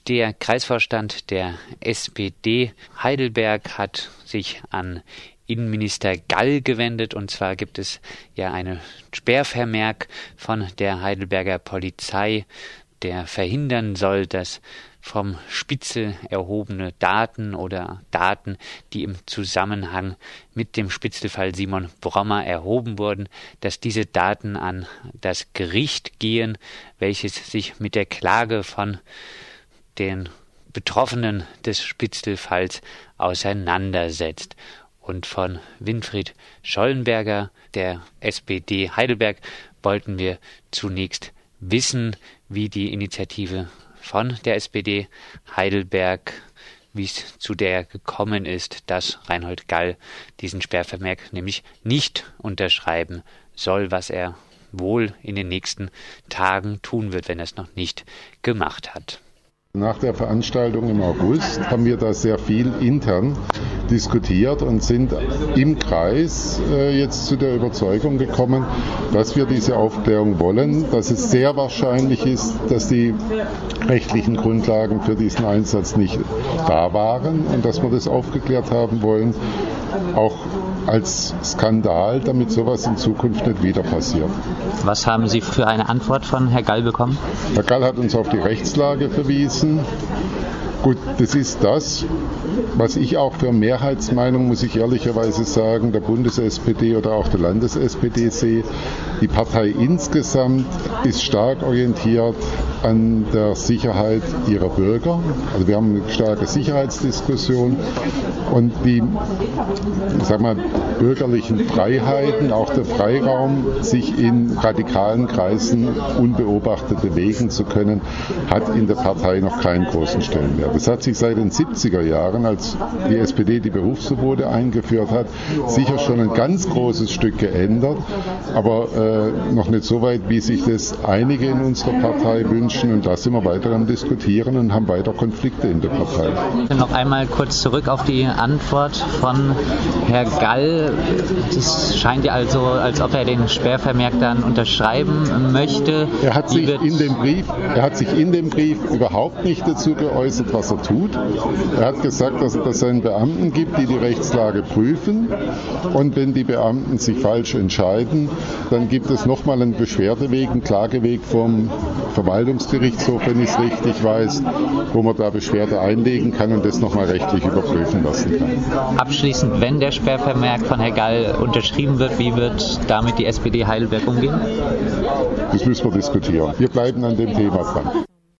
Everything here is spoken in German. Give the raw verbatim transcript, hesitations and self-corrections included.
Der Kreisvorstand der S P D Heidelberg hat sich an Innenminister Gall gewendet, und zwar gibt es ja eine Sperrvermerk von der Heidelberger Polizei, der verhindern soll, dass vom Spitzel erhobene Daten oder Daten, die im Zusammenhang mit dem Spitzelfall Simon Brommer erhoben wurden, dass diese Daten an das Gericht gehen, welches sich mit der Klage von den Betroffenen des Spitzelfalls auseinandersetzt. Und von Winfried Schollenberger, der S P D Heidelberg, wollten wir zunächst wissen, wie die Initiative von der S P D Heidelberg, wie es zu der gekommen ist, dass Reinhold Gall diesen Sperrvermerk nämlich nicht unterschreiben soll, was er wohl in den nächsten Tagen tun wird, wenn er es noch nicht gemacht hat. Nach der Veranstaltung im August haben wir da sehr viel intern diskutiert und sind im Kreis äh, jetzt zu der Überzeugung gekommen, dass wir diese Aufklärung wollen, dass es sehr wahrscheinlich ist, dass die rechtlichen Grundlagen für diesen Einsatz nicht da waren und dass wir das aufgeklärt haben wollen, auch als Skandal, damit sowas in Zukunft nicht wieder passiert. Was haben Sie für eine Antwort von Herrn Gall bekommen? Herr Gall hat uns auf die Rechtslage verwiesen. Gut, das ist das, was ich auch für Mehrheitsmeinung, muss ich ehrlicherweise sagen, der Bundes-S P D oder auch der Landes-S P D sehe. Die Partei insgesamt ist stark orientiert an der Sicherheit ihrer Bürger. Also wir haben eine starke Sicherheitsdiskussion und die, ich sag mal, bürgerlichen Freiheiten, auch der Freiraum, sich in radikalen Kreisen unbeobachtet bewegen zu können, hat in der Partei noch keinen großen Stellenwert. Das hat sich seit den siebziger Jahren, als die S P D die Berufsverbote eingeführt hat, sicher schon ein ganz großes Stück geändert, aber äh, noch nicht so weit, wie sich das einige in unserer Partei wünschen. Und da sind wir weiter am Diskutieren und haben weiter Konflikte in der Partei. Noch einmal kurz zurück auf die Antwort von Herrn Gall. Es scheint ja also, als ob er den Sperrvermerk dann unterschreiben möchte. Er hat sich in dem Brief, er hat sich in dem Brief überhaupt nicht dazu geäußert, was er tut. Er hat gesagt, dass es einen Beamten gibt, die die Rechtslage prüfen, und wenn die Beamten sich falsch entscheiden, dann gibt es nochmal einen Beschwerdeweg, einen Klageweg vom Verwaltungsgerichtshof, wenn ich es richtig weiß, wo man da Beschwerde einlegen kann und das nochmal rechtlich überprüfen lassen kann. Abschließend, wenn der Sperrvermerk von Herrn Gall unterschrieben wird, wie wird damit die S P D Heidelberg umgehen? Das müssen wir diskutieren. Wir bleiben an dem Thema dran.